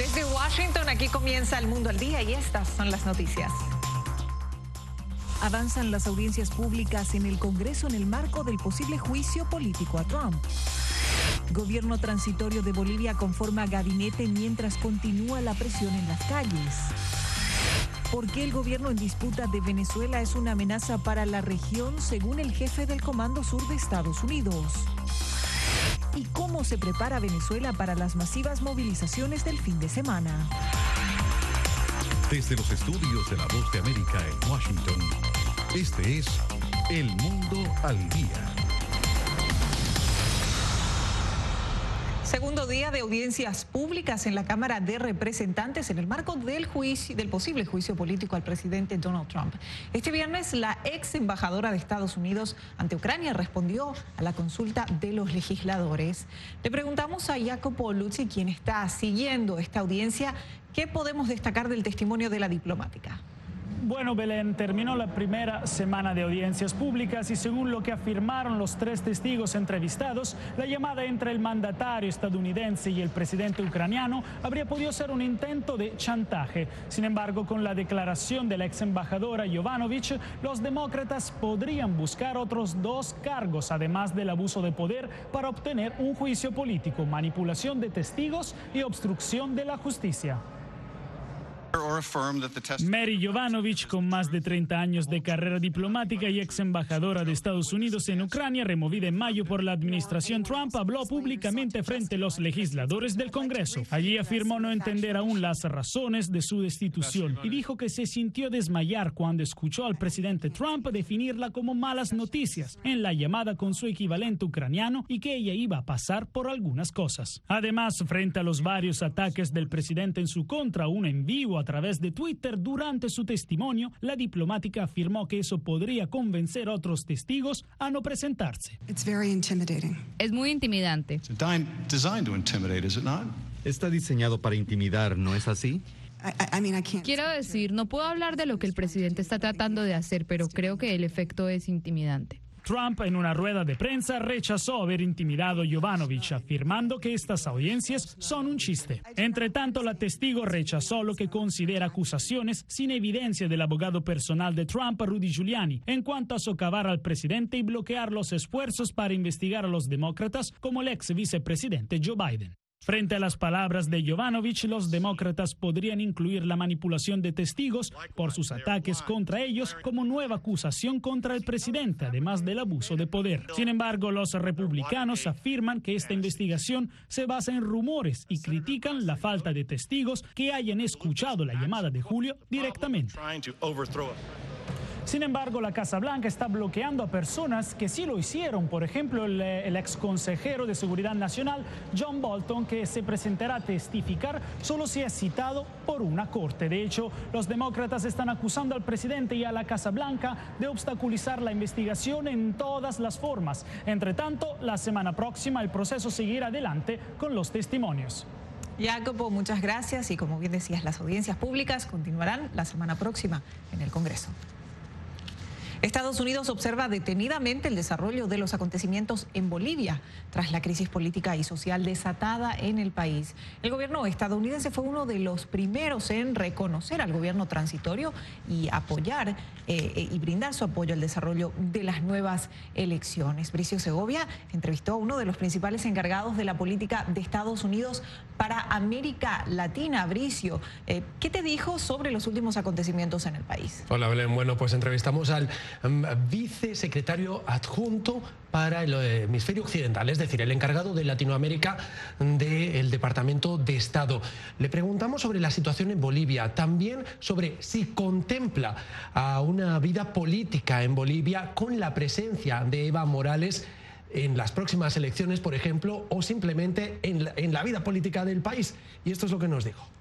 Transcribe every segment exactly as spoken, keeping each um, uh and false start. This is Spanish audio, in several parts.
Desde Washington, aquí comienza El Mundo al Día y estas son las noticias. Avanzan las audiencias públicas en el Congreso en el marco del posible juicio político a Trump. Gobierno transitorio de Bolivia conforma gabinete mientras continúa la presión en las calles. ¿Por qué el gobierno en disputa de Venezuela es una amenaza para la región, según el jefe del Comando Sur de Estados Unidos? ¿Y cómo se prepara Venezuela para las masivas movilizaciones del fin de semana? Desde los estudios de La Voz de América en Washington, este es El Mundo al Día. Segundo día de audiencias públicas en la Cámara de Representantes en el marco del juicio, del posible juicio político al presidente Donald Trump. Este viernes, la ex embajadora de Estados Unidos ante Ucrania respondió a la consulta de los legisladores. Le preguntamos a Jacopo Luzzi, quien está siguiendo esta audiencia, ¿qué podemos destacar del testimonio de la diplomática? Bueno, Belén, terminó la primera semana de audiencias públicas y según lo que afirmaron los tres testigos entrevistados, la llamada entre el mandatario estadounidense y el presidente ucraniano habría podido ser un intento de chantaje. Sin embargo, con la declaración de la ex embajadora Yovanovitch, los demócratas podrían buscar otros dos cargos, además del abuso de poder, para obtener un juicio político, manipulación de testigos y obstrucción de la justicia. Mary Yovanovitch, con más de treinta años de carrera diplomática y ex embajadora de Estados Unidos en Ucrania, removida en mayo por la administración Trump, habló públicamente frente a los legisladores del Congreso. Allí afirmó no entender aún las razones de su destitución y dijo que se sintió desmayar cuando escuchó al presidente Trump definirla como malas noticias en la llamada con su equivalente ucraniano y que ella iba a pasar por algunas cosas. Además, frente a los varios ataques del presidente en su contra, uno en vivo a través de Twitter durante su testimonio, la diplomática afirmó que eso podría convencer a otros testigos a no presentarse. Es muy intimidante. Está diseñado para intimidar, ¿no es así? Quiero decir, no puedo hablar de lo que el presidente está tratando de hacer, pero creo que el efecto es intimidante. Trump, en una rueda de prensa, rechazó haber intimidado a Yovanovitch, afirmando que estas audiencias son un chiste. Entre tanto, la testigo rechazó lo que considera acusaciones sin evidencia del abogado personal de Trump, Rudy Giuliani, en cuanto a socavar al presidente y bloquear los esfuerzos para investigar a los demócratas como el ex vicepresidente Joe Biden. Frente a las palabras de Yovanovitch, los demócratas podrían incluir la manipulación de testigos por sus ataques contra ellos como nueva acusación contra el presidente, además del abuso de poder. Sin embargo, los republicanos afirman que esta investigación se basa en rumores y critican la falta de testigos que hayan escuchado la llamada de julio directamente. Sin embargo, la Casa Blanca está bloqueando a personas que sí lo hicieron. Por ejemplo, el, el ex consejero de Seguridad Nacional, John Bolton, que se presentará a testificar solo si es citado por una corte. De hecho, los demócratas están acusando al presidente y a la Casa Blanca de obstaculizar la investigación en todas las formas. Entre tanto, la semana próxima el proceso seguirá adelante con los testimonios. Jacopo, muchas gracias y como bien decías, las audiencias públicas continuarán la semana próxima en el Congreso. Estados Unidos observa detenidamente el desarrollo de los acontecimientos en Bolivia tras la crisis política y social desatada en el país. El gobierno estadounidense fue uno de los primeros en reconocer al gobierno transitorio y apoyar eh, y brindar su apoyo al desarrollo de las nuevas elecciones. Bricio Segovia entrevistó a uno de los principales encargados de la política de Estados Unidos para América Latina. Bricio, eh, ¿qué te dijo sobre los últimos acontecimientos en el país? Hola, Belén. Bueno, pues entrevistamos al vicesecretario adjunto para el hemisferio occidental, es decir, el encargado de Latinoamérica del Departamento de Estado. Le preguntamos sobre la situación en Bolivia, también sobre si contempla a una vida política en Bolivia con la presencia de Evo Morales en las próximas elecciones, por ejemplo, o simplemente en la, en la vida política del país. Y esto es lo que nos dijo.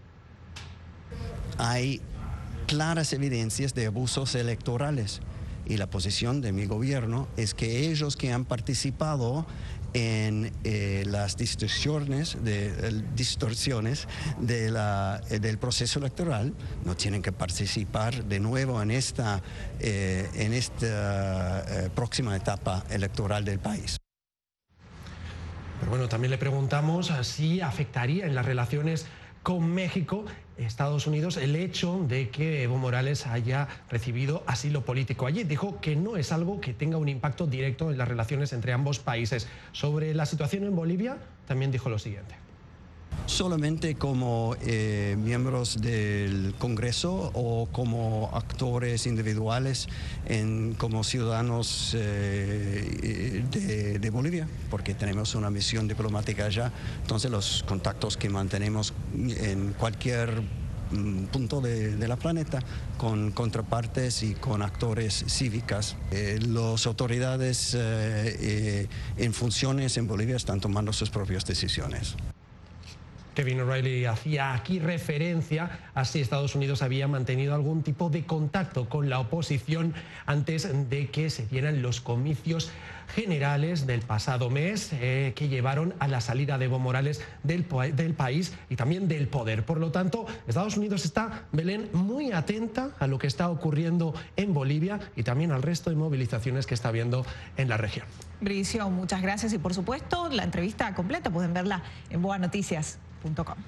Hay claras evidencias de abusos electorales. Y la posición de mi gobierno es que ellos que han participado en eh, las distorsiones, de, eh, distorsiones de la, eh, del proceso electoral no tienen que participar de nuevo en esta, eh, en esta eh, próxima etapa electoral del país. Pero bueno, también le preguntamos si afectaría en las relaciones con México, Estados Unidos, el hecho de que Evo Morales haya recibido asilo político allí. Dijo que no es algo que tenga un impacto directo en las relaciones entre ambos países. Sobre la situación en Bolivia, también dijo lo siguiente. Solamente como eh, miembros del Congreso o como actores individuales, en, como ciudadanos eh, de, de Bolivia, porque tenemos una misión diplomática allá. Entonces los contactos que mantenemos en cualquier mm, punto de, de la planeta con contrapartes y con actores cívicas. Eh, las autoridades eh, eh, en funciones en Bolivia están tomando sus propias decisiones. Kevin O'Reilly hacía aquí referencia a si Estados Unidos había mantenido algún tipo de contacto con la oposición antes de que se dieran los comicios generales del pasado mes eh, que llevaron a la salida de Evo Morales del, del país y también del poder. Por lo tanto, Estados Unidos está, Belén, muy atenta a lo que está ocurriendo en Bolivia y también al resto de movilizaciones que está habiendo en la región. Bricio, muchas gracias y por supuesto la entrevista completa pueden verla en boa noticias punto com.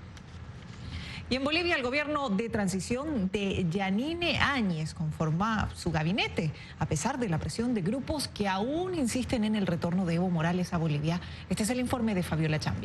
Y en Bolivia el gobierno de transición de Yanine Áñez conforma su gabinete a pesar de la presión de grupos que aún insisten en el retorno de Evo Morales a Bolivia. Este es el informe de Fabiola Chambi.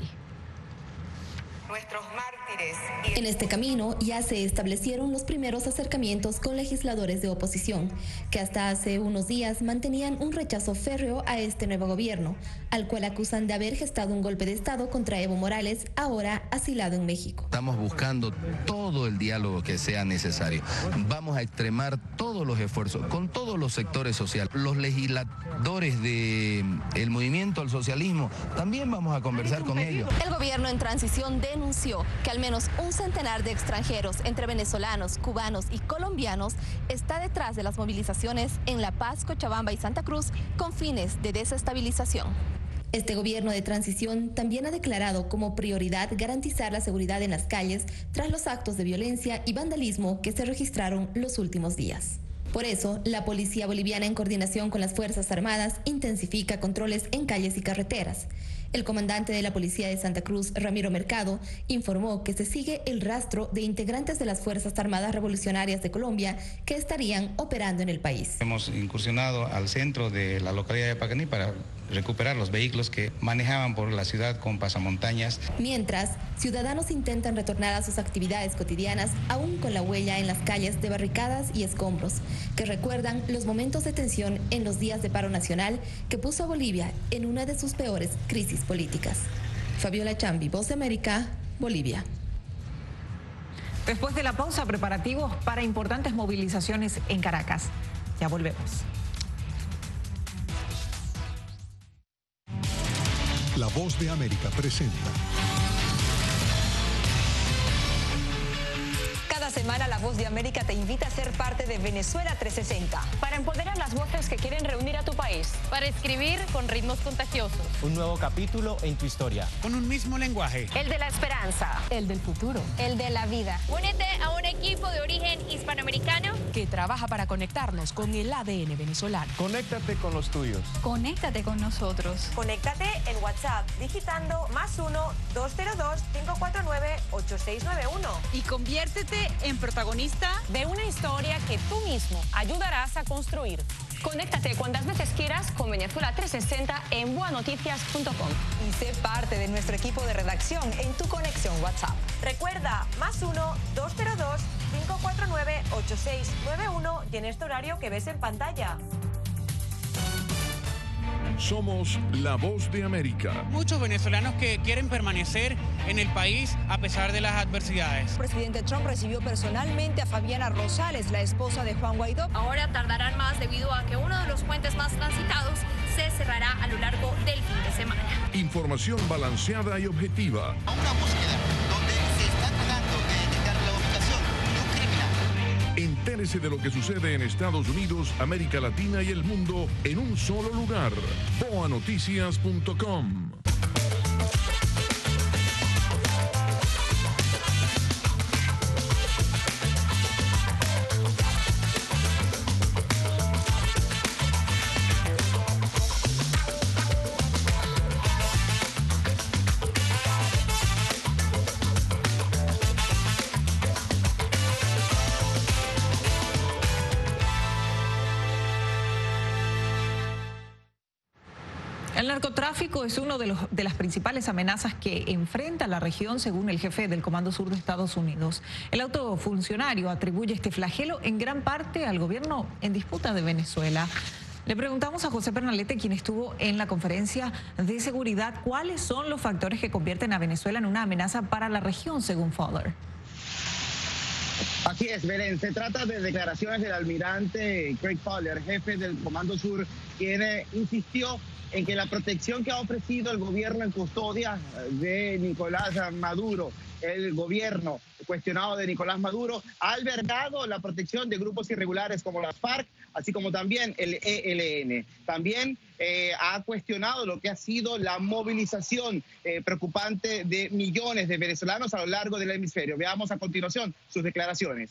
Nuestros mártires. En este camino ya se establecieron los primeros acercamientos con legisladores de oposición, que hasta hace unos días mantenían un rechazo férreo a este nuevo gobierno, al cual acusan de haber gestado un golpe de Estado contra Evo Morales, ahora asilado en México. Estamos buscando todo el diálogo que sea necesario. Vamos a extremar todos los esfuerzos con todos los sectores sociales. Los legisladores del movimiento al socialismo, también vamos a conversar con ellos. El gobierno en transición de denunció que al menos un centenar de extranjeros, entre venezolanos, cubanos y colombianos, está detrás de las movilizaciones en La Paz, Cochabamba y Santa Cruz con fines de desestabilización. Este gobierno de transición también ha declarado como prioridad garantizar la seguridad en las calles tras los actos de violencia y vandalismo que se registraron los últimos días. Por eso, la policía boliviana, en coordinación con las Fuerzas Armadas, intensifica controles en calles y carreteras. El comandante de la Policía de Santa Cruz, Ramiro Mercado, informó que se sigue el rastro de integrantes de las Fuerzas Armadas Revolucionarias de Colombia que estarían operando en el país. Hemos incursionado al centro de la localidad de Pacaní para recuperar los vehículos que manejaban por la ciudad con pasamontañas. Mientras, ciudadanos intentan retornar a sus actividades cotidianas aún con la huella en las calles de barricadas y escombros, que recuerdan los momentos de tensión en los días de paro nacional que puso a Bolivia en una de sus peores crisis políticas. Fabiola Chambi, Voz de América, Bolivia. Después de la pausa, preparativos para importantes movilizaciones en Caracas. Ya volvemos. La Voz de América presenta. Cada semana La Voz de América te invita a ser parte de Venezuela trescientos sesenta. Para empoderar las voces que quieren reunir a tu país. Para escribir con ritmos contagiosos. Un nuevo capítulo en tu historia. Con un mismo lenguaje. El de la esperanza. El del futuro. El de la vida. Únete a un equipo de origen hispanoamericano que trabaja para conectarnos con el A D N venezolano. Conéctate con los tuyos. Conéctate con nosotros. Conéctate en WhatsApp digitando más uno dos cero dos cinco cuatro nueve ocho seis nueve uno. Y conviértete en protagonista de una historia que tú mismo ayudarás a construir. Conéctate cuantas veces quieras con Venezuela trescientos sesenta en boa noticias punto com y sé parte de nuestro equipo de redacción en tu conexión WhatsApp. Recuerda, más uno dos cero dos cinco cuatro nueve ocho seis nueve uno y en este horario que ves en pantalla. Somos La Voz de América. Muchos venezolanos que quieren permanecer en el país a pesar de las adversidades. El presidente Trump recibió personalmente a Fabiana Rosales, la esposa de Juan Guaidó. Ahora tardarán más debido a que uno de los puentes más transitados se cerrará a lo largo del fin de semana. Información balanceada y objetiva. A una búsqueda donde se está tratando de detectar la ubicación de un criminal. Entérese de lo que sucede en Estados Unidos, América Latina y el mundo en un solo lugar. boa noticias punto com. El narcotráfico es una de, los, de las principales amenazas que enfrenta la región, según el jefe del Comando Sur de Estados Unidos. El alto funcionario atribuye este flagelo en gran parte al gobierno en disputa de Venezuela. Le preguntamos a José Pernalete, quien estuvo en la conferencia de seguridad, cuáles son los factores que convierten a Venezuela en una amenaza para la región, según Fowler. Así es, Belén. Se trata de declaraciones del almirante Craig Fowler, jefe del Comando Sur, quien eh, insistió en que la protección que ha ofrecido el gobierno en custodia de Nicolás Maduro, el gobierno cuestionado de Nicolás Maduro, ha albergado la protección de grupos irregulares como las FARC, así como también el E L N. También eh, ha cuestionado lo que ha sido la movilización eh, preocupante de millones de venezolanos a lo largo del hemisferio. Veamos a continuación sus declaraciones.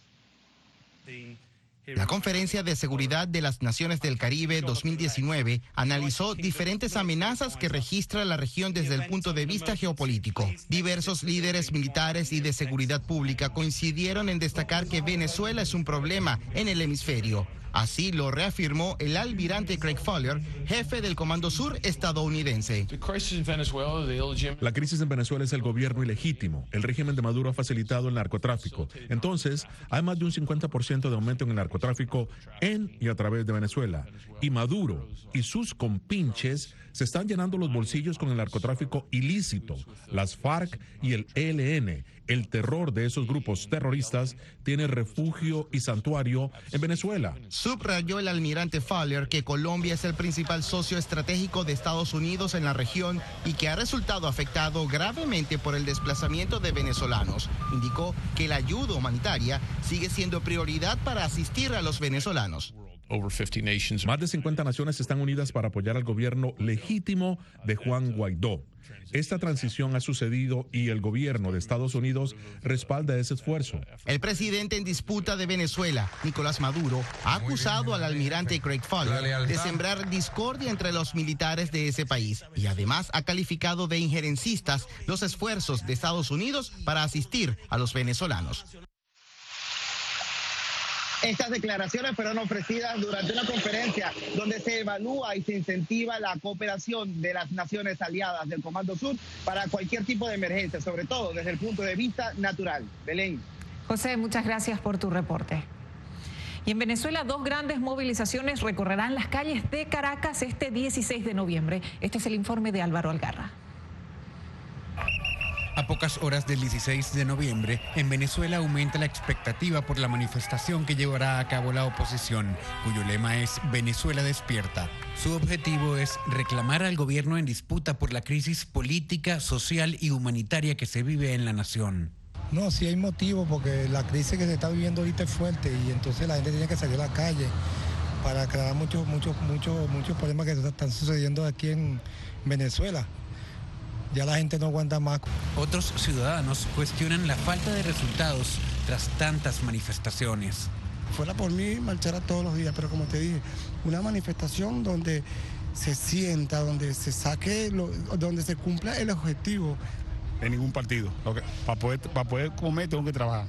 La Conferencia de Seguridad de las Naciones del Caribe dos mil diecinueve analizó diferentes amenazas que registra la región desde el punto de vista geopolítico. Diversos líderes militares y de seguridad pública coincidieron en destacar que Venezuela es un problema en el hemisferio. Así lo reafirmó el almirante Craig Fowler, jefe del Comando Sur estadounidense. La crisis en Venezuela es el gobierno ilegítimo. El régimen de Maduro ha facilitado el narcotráfico. Entonces, hay más de un cincuenta por ciento de aumento en el narcotráfico en y a través de Venezuela. Y Maduro y sus compinches se están llenando los bolsillos con el narcotráfico ilícito. Las FARC y el E L N, el terror de esos grupos terroristas, tiene refugio y santuario en Venezuela. Subrayó el almirante Fowler que Colombia es el principal socio estratégico de Estados Unidos en la región y que ha resultado afectado gravemente por el desplazamiento de venezolanos. Indicó que la ayuda humanitaria sigue siendo prioridad para asistir a los venezolanos. Más de cincuenta naciones están unidas para apoyar al gobierno legítimo de Juan Guaidó. Esta transición ha sucedido y el gobierno de Estados Unidos respalda ese esfuerzo. El presidente en disputa de Venezuela, Nicolás Maduro, ha acusado al almirante Craig Fowler de sembrar discordia entre los militares de ese país y además ha calificado de injerencistas los esfuerzos de Estados Unidos para asistir a los venezolanos. Estas declaraciones fueron ofrecidas durante una conferencia donde se evalúa y se incentiva la cooperación de las naciones aliadas del Comando Sur para cualquier tipo de emergencia, sobre todo desde el punto de vista natural. Belén. José, muchas gracias por tu reporte. Y en Venezuela, dos grandes movilizaciones recorrerán las calles de Caracas este dieciséis de noviembre. Este es el informe de Álvaro Algarra. A pocas horas del dieciséis de noviembre, en Venezuela aumenta la expectativa por la manifestación que llevará a cabo la oposición, cuyo lema es Venezuela despierta. Su objetivo es reclamar al gobierno en disputa por la crisis política, social y humanitaria que se vive en la nación. No, sí hay motivo porque la crisis que se está viviendo ahorita es fuerte y entonces la gente tiene que salir a la calle para aclarar muchos, muchos, muchos, muchos problemas que están sucediendo aquí en Venezuela. Ya la gente no aguanta más. Otros ciudadanos cuestionan la falta de resultados tras tantas manifestaciones. Fuera por mí, marchara todos los días, pero como te dije, una manifestación donde se sienta, donde se saque, lo, donde se cumpla el objetivo. De ningún partido. Okay. Para poder, para poder comer tengo que trabajar.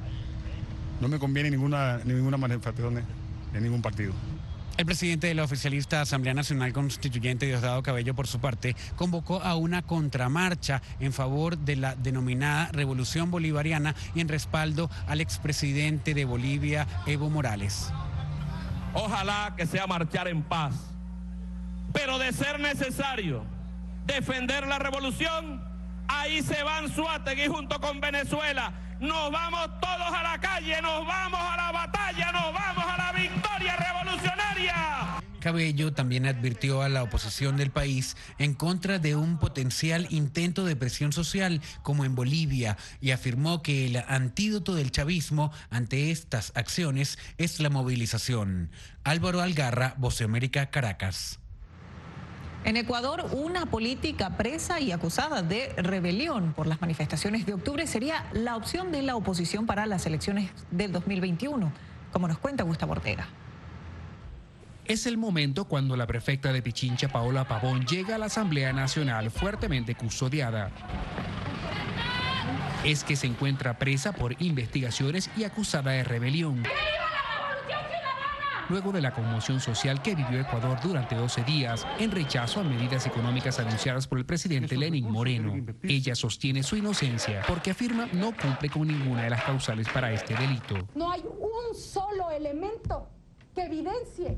No me conviene ninguna, ninguna manifestación de, de ningún partido. El presidente de la oficialista Asamblea Nacional Constituyente, Diosdado Cabello, por su parte, convocó a una contramarcha en favor de la denominada Revolución Bolivariana y en respaldo al expresidente de Bolivia, Evo Morales. Ojalá que sea marchar en paz, pero de ser necesario defender la revolución, ahí se va Anzoátegui junto con Venezuela. Nos vamos todos a la calle, nos vamos a la batalla, nos vamos a la victoria revolucionaria. Cabello también advirtió a la oposición del país en contra de un potencial intento de presión social como en Bolivia y afirmó que el antídoto del chavismo ante estas acciones es la movilización. Álvaro Algarra, Voz de América, Caracas. En Ecuador, una política presa y acusada de rebelión por las manifestaciones de octubre sería la opción de la oposición para las elecciones del dos mil veintiuno, como nos cuenta Gustavo Ortega. Es el momento cuando la prefecta de Pichincha, Paola Pavón, llega a la Asamblea Nacional fuertemente custodiada. Es que se encuentra presa por investigaciones y acusada de rebelión. luego de la conmoción social que vivió Ecuador durante doce días en rechazo a medidas económicas anunciadas por el presidente Lenín Moreno. Ella sostiene su inocencia porque afirma no cumple con ninguna de las causales para este delito. No hay un solo elemento que evidencie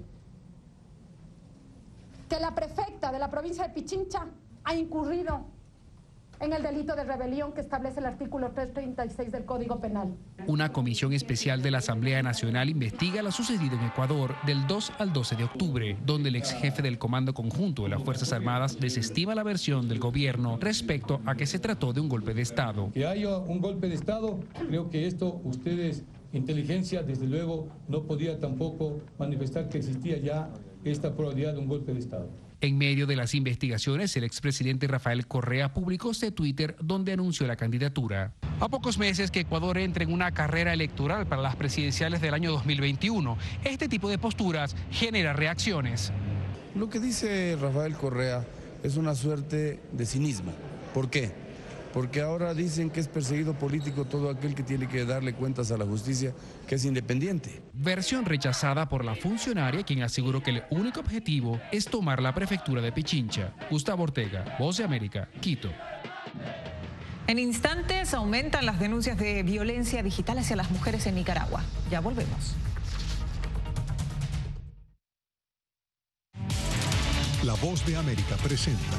que la prefecta de la provincia de Pichincha ha incurrido en el delito de rebelión que establece el artículo trescientos treinta y seis del Código Penal. Una comisión especial de la Asamblea Nacional investiga lo sucedido en Ecuador del dos al doce de octubre, donde el ex jefe del Comando Conjunto de las Fuerzas Armadas desestima la versión del gobierno respecto a que se trató de un golpe de Estado. Que haya un golpe de Estado, creo que esto ustedes, inteligencia, desde luego, no podía tampoco manifestar que existía ya esta probabilidad de un golpe de Estado. En medio de las investigaciones, el expresidente Rafael Correa publicó este Twitter donde anunció la candidatura. A pocos meses que Ecuador entre en una carrera electoral para las presidenciales del año dos mil veintiuno, este tipo de posturas genera reacciones. Lo que dice Rafael Correa es una suerte de cinismo. ¿Por qué? Porque ahora dicen que es perseguido político todo aquel que tiene que darle cuentas a la justicia, que es independiente. Versión rechazada por la funcionaria, quien aseguró que el único objetivo es tomar la prefectura de Pichincha. Gustavo Ortega, Voz de América, Quito. En instantes aumentan las denuncias de violencia digital hacia las mujeres en Nicaragua. Ya volvemos. La Voz de América presenta.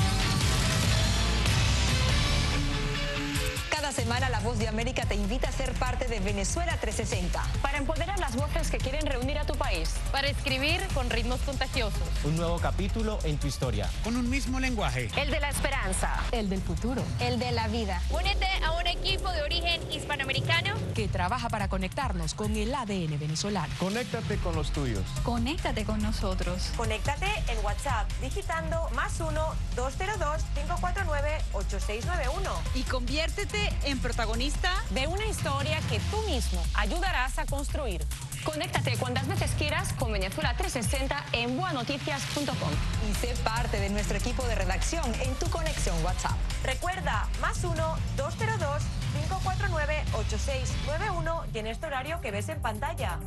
Cada semana La Voz de América te invita a ser parte de Venezuela trescientos sesenta para empoderar las voces que quieren reunir a tu país. Para escribir con ritmos contagiosos. Un nuevo capítulo en tu historia. Con un mismo lenguaje. El de la esperanza. El del futuro. El de la vida. Únete a un equipo de origen hispanoamericano que trabaja para conectarnos con el A D N venezolano. Conéctate con los tuyos. Conéctate con nosotros. Conéctate en WhatsApp digitando más uno, dos cero dos, cinco cuatro nueve, ocho seis nueve uno. Y conviértete en protagonista de una historia que tú mismo ayudarás a construir. Conéctate cuantas veces quieras con Venezuela trescientos sesenta en boa noticias punto com y sé parte de nuestro equipo de redacción en tu conexión WhatsApp. Recuerda, más uno, dos cero dos, cinco cuatro nueve, ocho seis nueve uno y en este horario que ves en pantalla.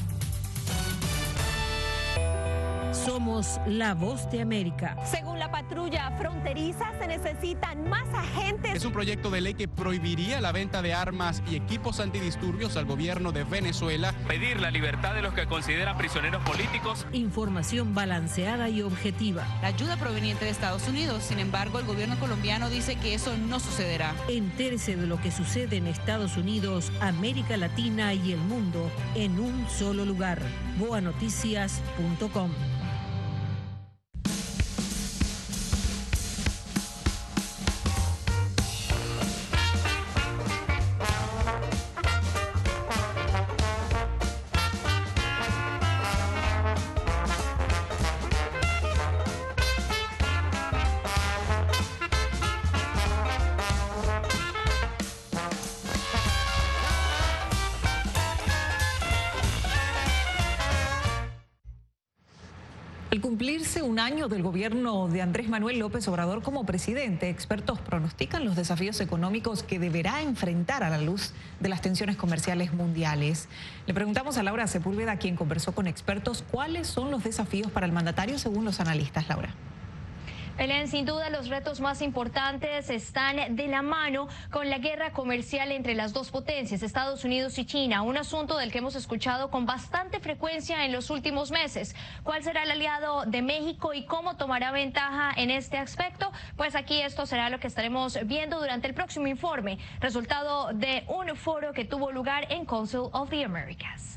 Somos la Voz de América. Según la patrulla fronteriza, se necesitan más agentes. Es un proyecto de ley que prohibiría la venta de armas y equipos antidisturbios al gobierno de Venezuela. Pedir la libertad de los que considera prisioneros políticos. Información balanceada y objetiva. La ayuda proveniente de Estados Unidos. Sin embargo, el gobierno colombiano dice que eso no sucederá. Entérese de lo que sucede en Estados Unidos, América Latina y el mundo en un solo lugar. boa noticias punto com. Al cumplirse un año del gobierno de Andrés Manuel López Obrador como presidente, expertos pronostican los desafíos económicos que deberá enfrentar a la luz de las tensiones comerciales mundiales. Le preguntamos a Laura Sepúlveda, quien conversó con expertos, cuáles son los desafíos para el mandatario según los analistas. Laura. Belén, sin duda los retos más importantes están de la mano con la guerra comercial entre las dos potencias, Estados Unidos y China, un asunto del que hemos escuchado con bastante frecuencia en los últimos meses. ¿Cuál será el aliado de México y cómo tomará ventaja en este aspecto? Pues aquí esto será lo que estaremos viendo durante el próximo informe, resultado de un foro que tuvo lugar en Council of the Americas.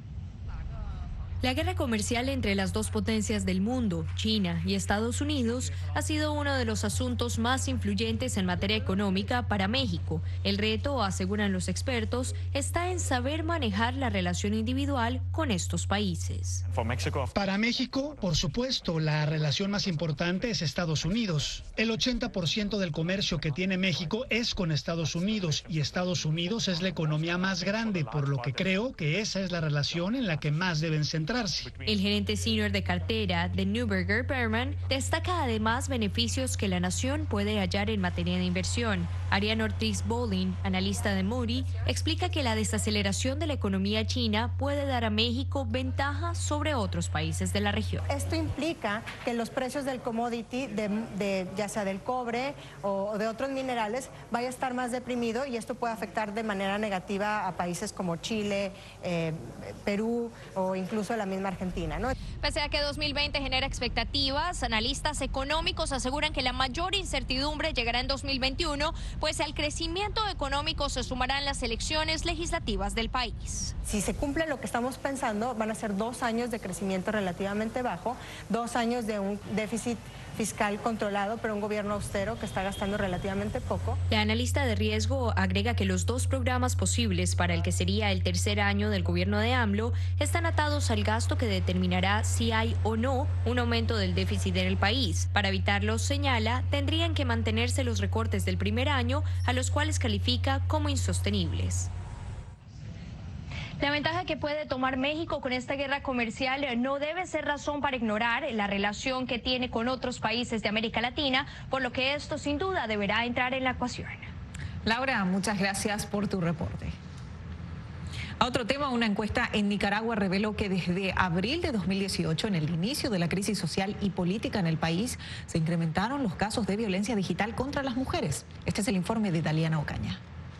La guerra comercial entre las dos potencias del mundo, China y Estados Unidos, ha sido uno de los asuntos más influyentes en materia económica para México. El reto, aseguran los expertos, está en saber manejar la relación individual con estos países. Para México, por supuesto, la relación más importante es Estados Unidos. El ochenta por ciento del comercio que tiene México es con Estados Unidos y Estados Unidos es la economía más grande, por lo que creo que esa es la relación en la que más deben centrarse. concentrarse. El gerente senior de cartera de Neuberger Berman destaca además beneficios que la nación puede hallar en materia de inversión. Ariane Ortiz Bowling, analista de Moody, explica que la desaceleración de la economía china puede dar a México ventaja sobre otros países de la región. Esto implica que los precios del commodity, de, de, ya sea del cobre o, o de otros minerales, vaya a estar más deprimido y esto puede afectar de manera negativa a países como Chile, eh, Perú o incluso la misma Argentina, ¿no? Pese a que dos mil veinte genera expectativas, analistas económicos aseguran que la mayor incertidumbre llegará en dos mil veintiuno, pues al crecimiento económico se sumarán las elecciones legislativas del país. Si se cumple lo que estamos pensando, van a ser dos años de crecimiento relativamente bajo, dos años de un déficit fiscal controlado, pero un gobierno austero que está gastando relativamente poco. La analista de riesgo agrega que los dos programas posibles para el que sería el tercer año del gobierno de AMLO están atados al gasto que determinará si hay o no un aumento del déficit en el país. Para evitarlo, señala, tendrían que mantenerse los recortes del primer año, a los cuales califica como insostenibles. La ventaja que puede tomar México con esta guerra comercial no debe ser razón para ignorar la relación que tiene con otros países de América Latina, por lo que esto sin duda deberá entrar en la ecuación. Laura, muchas gracias por tu reporte. A otro tema, una encuesta en Nicaragua reveló que desde abril de dos mil dieciocho, en el inicio de la crisis social y política en el país, se incrementaron los casos de violencia digital contra las mujeres. Este es el informe de Daliana Ocaña.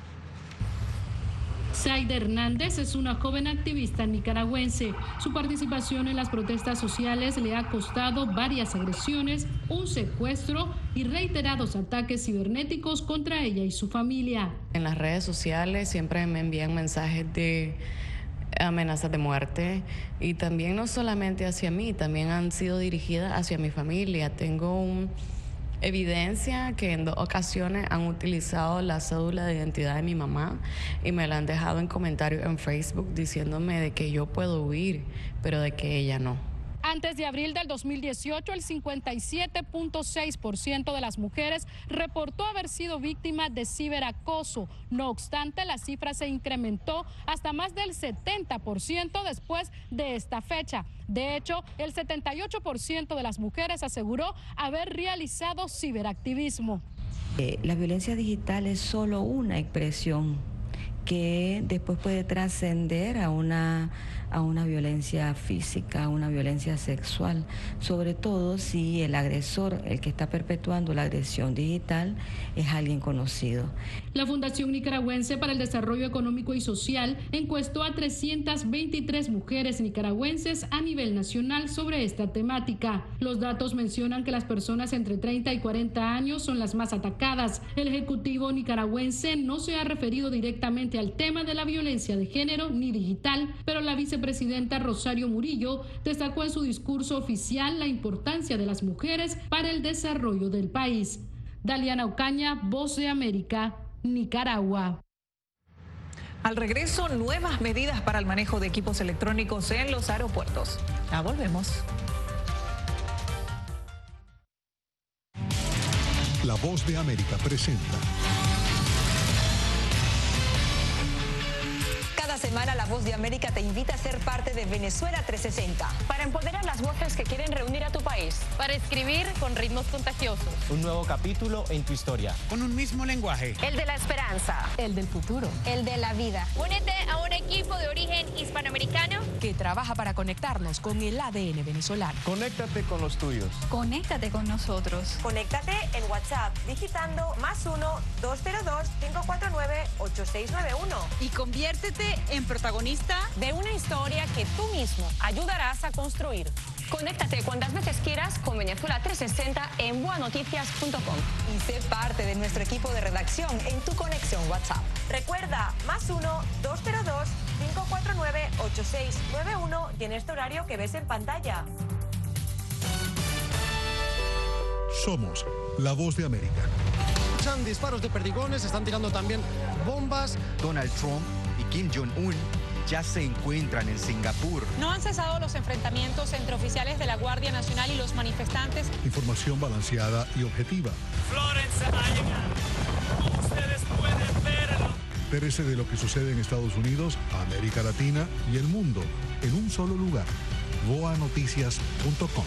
Zaida Hernández es una joven activista nicaragüense. Su participación en las protestas sociales le ha costado varias agresiones, un secuestro y reiterados ataques cibernéticos contra ella y su familia. En las redes sociales siempre me envían mensajes de amenazas de muerte y también no solamente hacia mí, también han sido dirigidas hacia mi familia. Tengo un... evidencia que en dos ocasiones han utilizado la cédula de identidad de mi mamá y me la han dejado en comentarios en Facebook diciéndome de que yo puedo huir, pero de que ella no. Antes de abril del dos mil dieciocho, el cincuenta y siete punto seis por ciento de las mujeres reportó haber sido víctima de ciberacoso. No obstante, la cifra se incrementó hasta más del setenta por ciento después de esta fecha. De hecho, el setenta y ocho por ciento de las mujeres aseguró haber realizado ciberactivismo. Eh, la violencia digital es solo una expresión que después puede trascender a una, a una violencia física, a una violencia sexual, sobre todo si el agresor, el que está perpetuando la agresión digital, es alguien conocido. La Fundación Nicaragüense para el Desarrollo Económico y Social encuestó a trescientas veintitrés mujeres nicaragüenses a nivel nacional sobre esta temática. Los datos mencionan que las personas entre treinta y cuarenta años son las más atacadas. El Ejecutivo nicaragüense no se ha referido directamente al tema de la violencia de género ni digital, pero la vicepresidenta Rosario Murillo destacó en su discurso oficial la importancia de las mujeres para el desarrollo del país. Daliana Ocaña, Voz de América, Nicaragua. Al regreso, nuevas medidas para el manejo de equipos electrónicos en los aeropuertos. Ya volvemos. La Voz de América presenta. Cada semana La Voz de América te invita a ser parte de Venezuela trescientos sesenta. Para empoderar las voces que quieren reunir a tu país. Para escribir con ritmos contagiosos. Un nuevo capítulo en tu historia. Con un mismo lenguaje. El de la esperanza. El del futuro. El de la vida. Únete a un equipo de origen hispanoamericano que trabaja para conectarnos con el A D N venezolano. Conéctate con los tuyos. Conéctate con nosotros. Conéctate en WhatsApp digitando más uno, dos cero dos, cinco cuatro nueve, ocho seis nueve uno. Y conviértete en protagonista de una historia que tú mismo ayudarás a construir. Conéctate cuantas veces quieras con Venezuela trescientos sesenta en boa noticias punto com y sé parte de nuestro equipo de redacción en tu conexión WhatsApp. Recuerda, más uno, dos cero dos, cinco cuatro nueve, ocho seis nueve uno y en este horario que ves en pantalla. Somos La Voz de América. Escuchan disparos de perdigones, están tirando también bombas. Donald Trump y Kim Jong-un ya se encuentran en Singapur. No han cesado los enfrentamientos entre oficiales de la Guardia Nacional y los manifestantes. Información balanceada y objetiva. Florence ha llegado. Como ustedes pueden verlo. Entérese de lo que sucede en Estados Unidos, América Latina y el mundo en un solo lugar. voa noticias punto com.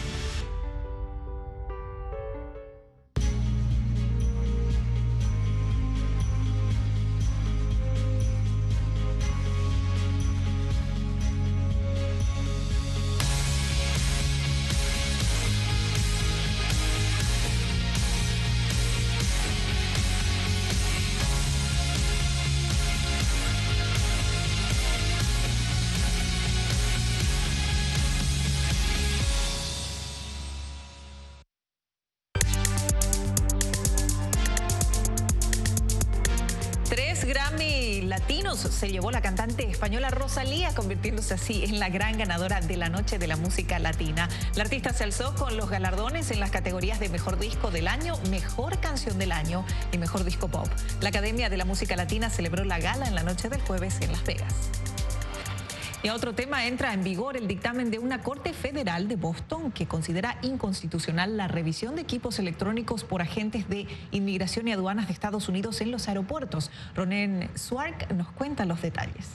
Se llevó la cantante española Rosalía, convirtiéndose así en la gran ganadora de la noche de la música latina. La artista se alzó con los galardones en las categorías de Mejor Disco del Año, Mejor Canción del Año y Mejor Disco Pop. La Academia de la Música Latina celebró la gala en la noche del jueves en Las Vegas. Y a otro tema, entra en vigor el dictamen de una corte federal de Boston que considera inconstitucional la revisión de equipos electrónicos por agentes de inmigración y aduanas de Estados Unidos en los aeropuertos. Ronen Swark nos cuenta los detalles.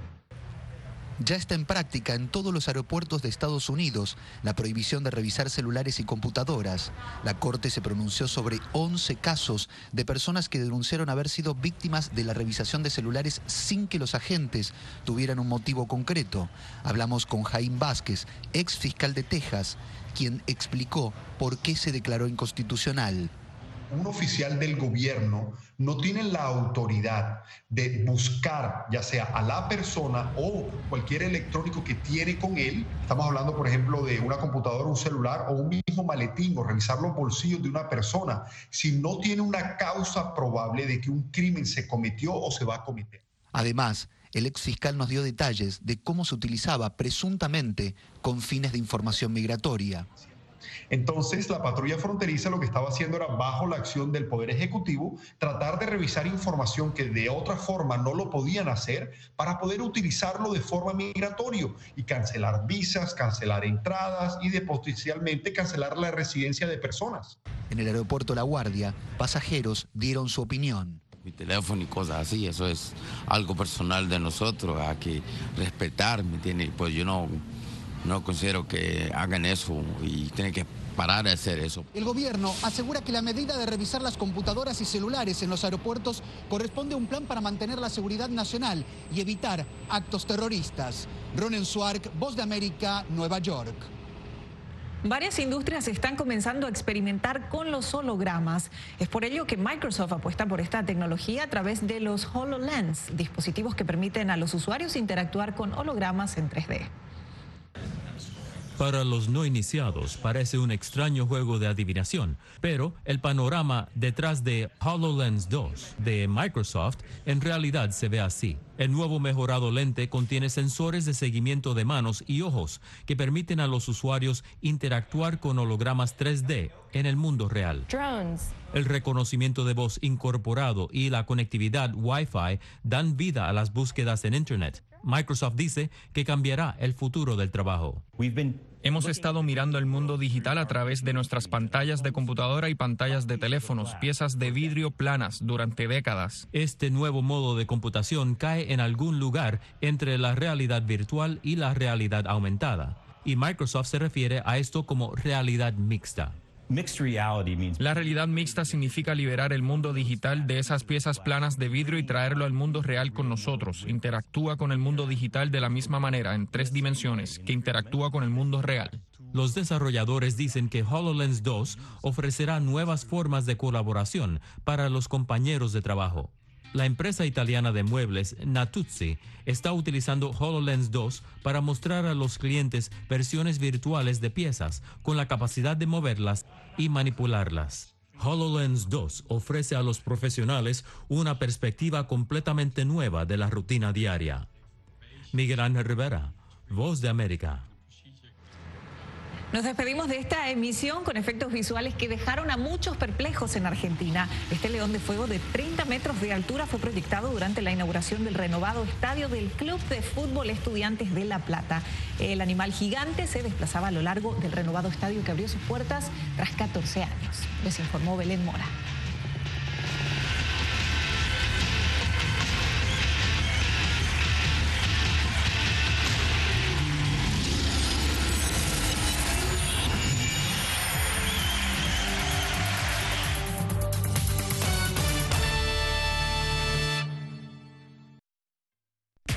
Ya está en práctica en todos los aeropuertos de Estados Unidos la prohibición de revisar celulares y computadoras. La Corte se pronunció sobre once casos de personas que denunciaron haber sido víctimas de la revisación de celulares sin que los agentes tuvieran un motivo concreto. Hablamos con Jaime Vázquez, ex fiscal de Texas, quien explicó por qué se declaró inconstitucional. Un oficial del gobierno no tiene la autoridad de buscar ya sea a la persona o cualquier electrónico que tiene con él. Estamos hablando, por ejemplo, de una computadora, un celular o un mismo maletín, o revisar los bolsillos de una persona, si no tiene una causa probable de que un crimen se cometió o se va a cometer. Además, el ex fiscal nos dio detalles de cómo se utilizaba presuntamente con fines de información migratoria. Entonces, la patrulla fronteriza lo que estaba haciendo era, bajo la acción del Poder Ejecutivo, tratar de revisar información que de otra forma no lo podían hacer para poder utilizarlo de forma migratoria y cancelar visas, cancelar entradas y de potencialmente cancelar la residencia de personas. En el aeropuerto La Guardia, pasajeros dieron su opinión. Mi teléfono y cosas así, eso es algo personal de nosotros, hay que respetar, ¿me entiendes? Pues yo no... No considero que hagan eso y tienen que parar de hacer eso. El gobierno asegura que la medida de revisar las computadoras y celulares en los aeropuertos corresponde a un plan para mantener la seguridad nacional y evitar actos terroristas. Ronen Swark, Voz de América, Nueva York. Varias industrias están comenzando a experimentar con los hologramas. Es por ello que Microsoft apuesta por esta tecnología a través de los HoloLens, dispositivos que permiten a los usuarios interactuar con hologramas en tres D. Para los no iniciados parece un extraño juego de adivinación, pero el panorama detrás de HoloLens dos de Microsoft en realidad se ve así. El nuevo mejorado lente contiene sensores de seguimiento de manos y ojos que permiten a los usuarios interactuar con hologramas tres D en el mundo real. Drones. El reconocimiento de voz incorporado y la conectividad Wi-Fi dan vida a las búsquedas en Internet. Microsoft dice que cambiará el futuro del trabajo. Hemos estado mirando el mundo digital a través de nuestras pantallas de computadora y pantallas de teléfonos, piezas de vidrio planas, durante décadas. Este nuevo modo de computación cae en algún lugar entre la realidad virtual y la realidad aumentada. Y Microsoft se refiere a esto como realidad mixta. La realidad mixta significa liberar el mundo digital de esas piezas planas de vidrio y traerlo al mundo real con nosotros. Interactúa con el mundo digital de la misma manera, en tres dimensiones, que interactúa con el mundo real. Los desarrolladores dicen que HoloLens dos ofrecerá nuevas formas de colaboración para los compañeros de trabajo. La empresa italiana de muebles Natuzzi está utilizando HoloLens dos para mostrar a los clientes versiones virtuales de piezas con la capacidad de moverlas y manipularlas. HoloLens dos ofrece a los profesionales una perspectiva completamente nueva de la rutina diaria. Miguel Ángel Rivera, Voz de América. Nos despedimos de esta emisión con efectos visuales que dejaron a muchos perplejos en Argentina. Este león de fuego de treinta metros de altura fue proyectado durante la inauguración del renovado estadio del Club de Fútbol Estudiantes de La Plata. El animal gigante se desplazaba a lo largo del renovado estadio que abrió sus puertas tras catorce años. Les informó Belén Mora.